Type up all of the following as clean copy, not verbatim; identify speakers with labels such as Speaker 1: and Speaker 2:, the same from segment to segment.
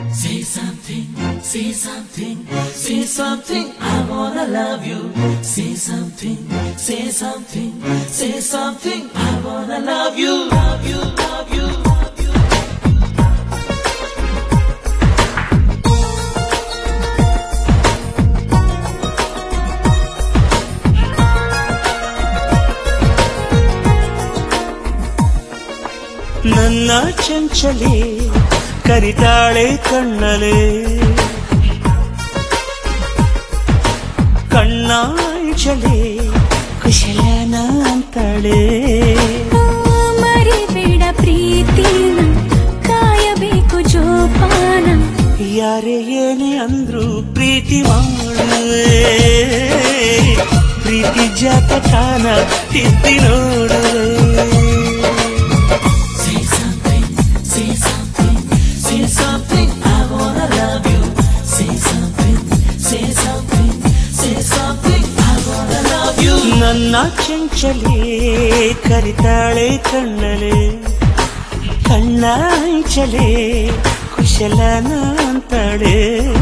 Speaker 1: Say something, say something, say something, I wanna love you. Say something, say something, say something, I wanna love you, love you, love you, love you.
Speaker 2: ನನ್ನ ಚಂಚಲೆ ಕರಿತಾಳೆ ಕಣ್ಣಲೆ ಕಣ್ಣಾಂಚಲೆ ಕುಶಲನ ಅಂತಾಳೆ
Speaker 3: ಮರಿಬೇಡ ಪ್ರೀತಿನ ಕಾಯಬೇಕು ಜೋಪಾನ
Speaker 2: ಯಾರೇ ಏನೇ ಅಂದ್ರು ಪ್ರೀತಿ ಮಾಡುವೆ ಪ್ರೀತಿ ಜಾತಕಾನ ತಿದ್ದಿ ನೋಡುವೆ ನನ್ನ ಚಂಚಲೆ ಕರಿತಾಳೆ ಕಣ್ಣಲೆ ಕಣ್ಣಾಂಚಲೆ ಕುಶಲನ ಅಂತಾಳೆ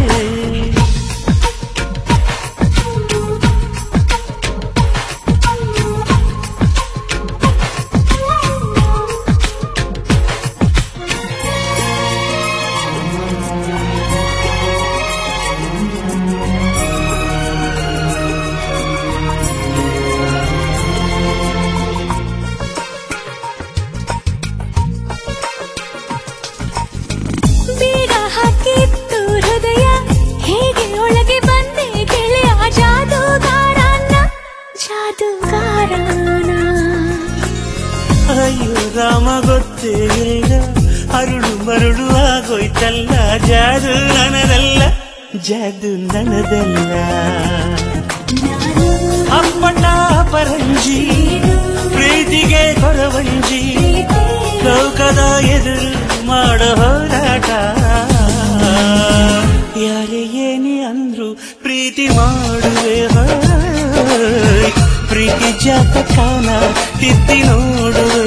Speaker 3: ಹಾಕಿತ್ತು ಹೃದಯ ಹೇಗೆ ಒಳಗೆ ಬಂದೆ ಗೆಳೆಯ ಜಾದೂಗಾರನ
Speaker 2: ಅಯ್ಯೋ ರಾಮ ಗೊತ್ತೇ ಇಲ್ಲ ಅರುಳು ಮರುಳು ಆಗೋಯ್ತಲ್ಲ ಜಾದು ನನದಲ್ಲ ಜಾದು ನನದಲ್ಲ ಅಪ್ಪಟ ಪರಂಜಿ ಪ್ರೀತಿಗೆ ಕೊರವಂಜಿ ಲೋಕದ ಎದುರು ಮಾಡೋ ಹೋರಾಟ ಯಾರೇ ಏನೇ ಅಂದ್ರು ಪ್ರೀತಿ ಮಾಡುವೆ ಪ್ರೀತಿ ಜಾತಕಾನ ತಿದ್ದಿ ನೋಡುವೆ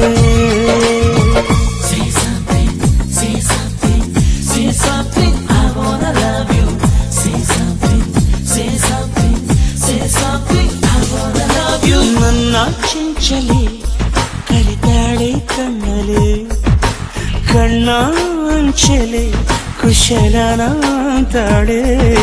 Speaker 1: Say something, say something, say something, I wanna love you. Say something, say something, say something, I wanna love you.
Speaker 2: ನನ್ನ ಚಂಚಲೆ ಕರಿತಾಳೆ ಕಣ್ಣಲೆ ಕಣ್ಣಾಂಚಲೆ ಕುಶಲನ ಅಂತಾಳೆ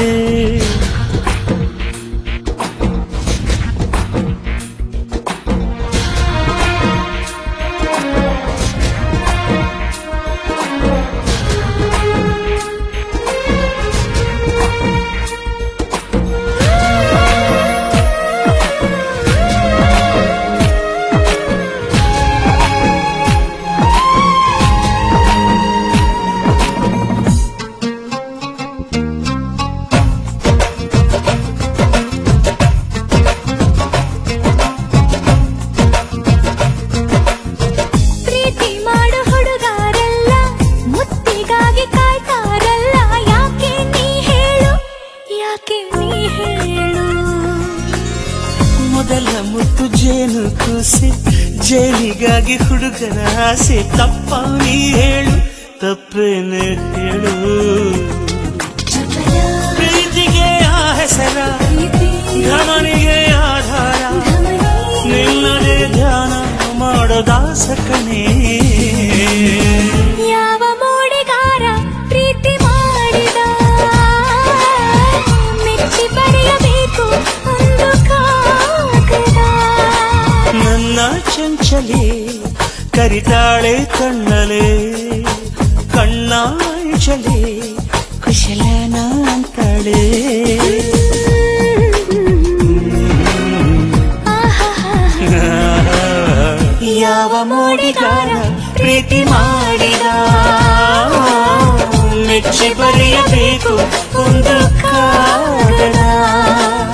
Speaker 2: ಮೊದಲ ಮುತ್ತು ಜೇನು ಕೂಸೆ ಜೇನಿಗಾಗಿ ಹುಡುಗನ ಆಸೆ ತಪ್ಪ ನೀ ಹೇಳು ತಪ್ಪೇನೆ ಹೇಳು ಪ್ರೀತಿಗೆ ಆ ಹೆಸರ ಘಮನಿಗೆ ಆಧಾರ ನಿನ್ನದೇ ಧ್ಯಾನ ಮಾಡೋ ದಾಸಕನೇ
Speaker 3: ಯಾವ ಮೋಡಿಗಾರ ಪ್ರೀತಿ ಮಾಡಿದ ಮೆಚ್ಚಿ ಬರೆಯಬೇಕು ಒಂದು ಕಾಗದ
Speaker 2: ನನ್ನ ಚಂಚಲೆ ಕರಿತಾಳೆ ಕಣ್ಣಲೆ ಕಣ್ಣಾಂಚಲೆ ಕುಶಲನ ಅಂತಾಳೆ ಯಾವ ಮೋಡಿಗಾರ ಪ್ರೀತಿ ಮಾಡಿದ ಮೆಚ್ಚಿ ಬರೆಯಬೇಕು ಒಂದು ಕಾಗದ